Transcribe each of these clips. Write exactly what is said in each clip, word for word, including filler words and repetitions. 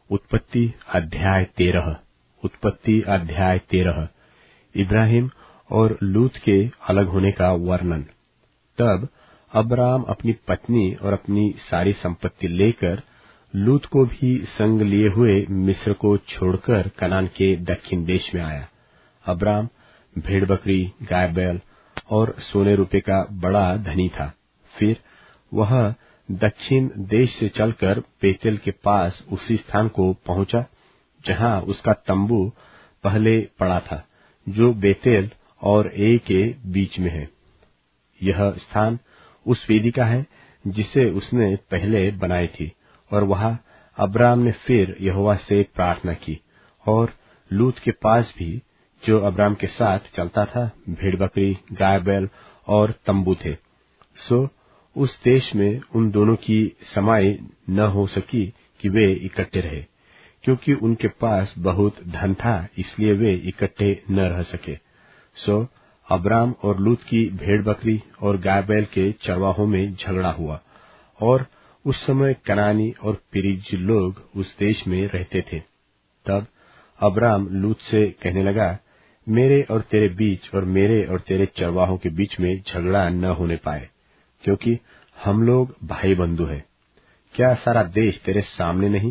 उत्पत्ति अध्याय तेरह। उत्पत्ति अध्याय तेरह। इब्राहिम और लूत के अलग होने का वर्णन। तब अब्राम अपनी पत्नी और अपनी सारी संपत्ति लेकर लूत को भी संग लिए हुए मिस्र को छोड़कर कनान के दक्षिण देश में आया। अब्राम भेड़ बकरी, गाय बैल और सोने रुपये का बड़ा धनी था। फिर वह दक्षिण देश से चलकर बेतेल के पास उसी स्थान को पहुंचा जहां उसका तंबू पहले पड़ा था, जो बेतेल और ए के बीच में है। यह स्थान उस वेदिका है जिसे उसने पहले बनाई थी, और वहां अब्राम ने फिर यहोवा से प्रार्थना की। और लूत के पास भी, जो अब्राम के साथ चलता था, भेड़ बकरी, गाय बैल और तंबू थे। सो उस देश में उन दोनों की समाई न हो सकी कि वे इकट्ठे रहे, क्योंकि उनके पास बहुत धन था, इसलिए वे इकट्ठे न रह सके। सो अब्राम और लूत की भेड़ बकरी और गाय बैल के चरवाहों में झगड़ा हुआ। और उस समय कनानी और पेरिज लोग उस देश में रहते थे। तब अब्राम लूत से कहने लगा, मेरे और तेरे बीच और मेरे और तेरे चरवाहों के बीच में झगड़ा न होने पाए, क्योंकि हम लोग भाई बंधु हैं। क्या सारा देश तेरे सामने नहीं?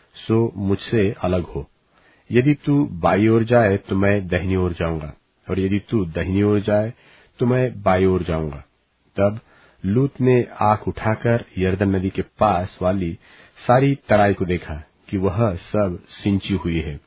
सो मुझसे अलग हो। यदि तू बाई ओर जाए तो मैं दाहिनी ओर जाऊंगा, और यदि तू दाहिनी ओर जाए तो मैं बाई ओर जाऊंगा। तब लूत ने आंख उठाकर यरदन नदी के पास वाली सारी तराई को देखा कि वह सब सिंची हुई है।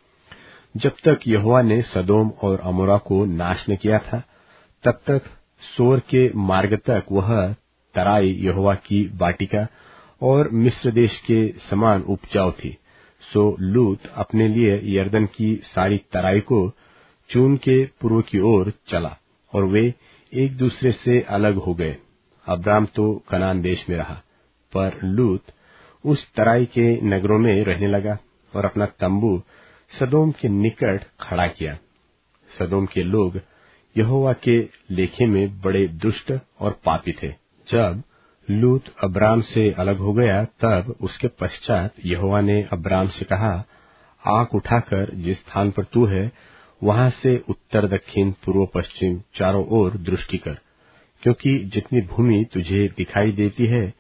जब तक यहोवा ने सदोम और अमोरा को नाश न किया था, तब तक सोर के मार्ग तक वह तराई यहोवा की बाटिका और मिस्र देश के समान उपजाऊ थी। सो लूत अपने लिए यरदन की सारी तराई को चून के पूर्व की ओर चला, और वे एक दूसरे से अलग हो गए। अब्राम तो कनान देश में रहा, पर लूत उस तराई के नगरों में रहने लगा और अपना तंबू सदोम के निकट खड़ा किया। सदोम के लोग यहोवा के लेखे में बड़े दुष्ट और पापी थे। जब लूत अब्राम से अलग हो गया, तब उसके पश्चात यहोवा ने अब्राम से कहा, आंख उठाकर जिस स्थान पर तू है, वहां से उत्तर, दक्षिण, पूर्व, पश्चिम चारों ओर दृष्टि कर, क्योंकि जितनी भूमि तुझे दिखाई देती है,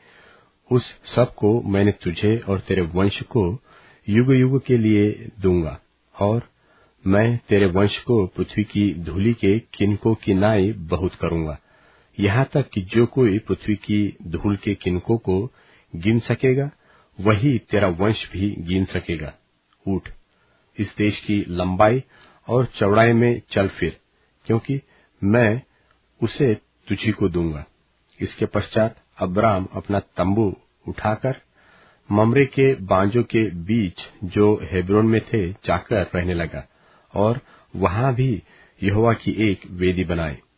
उस सब को मैंने तुझे और तेरे वंश को युग युग के लिए दूंगा। और मैं तेरे वंश को पृथ्वी की धूलि के किनकों की नाई बहुत करूंगा, यहाँ तक कि जो कोई पृथ्वी की धूल के किनकों को गिन सकेगा, वही तेरा वंश भी गिन सकेगा। उठ, इस देश की लंबाई और चौड़ाई में चल फिर, क्योंकि मैं उसे तुझी को दूंगा। इसके पश्चात अब्राम अपना तंबू उठाकर ममरे के बांजों के बीच, जो हेब्रोन में थे, जाकर रहने लगा, और वहां भी यहोवा की एक वेदी बनाई।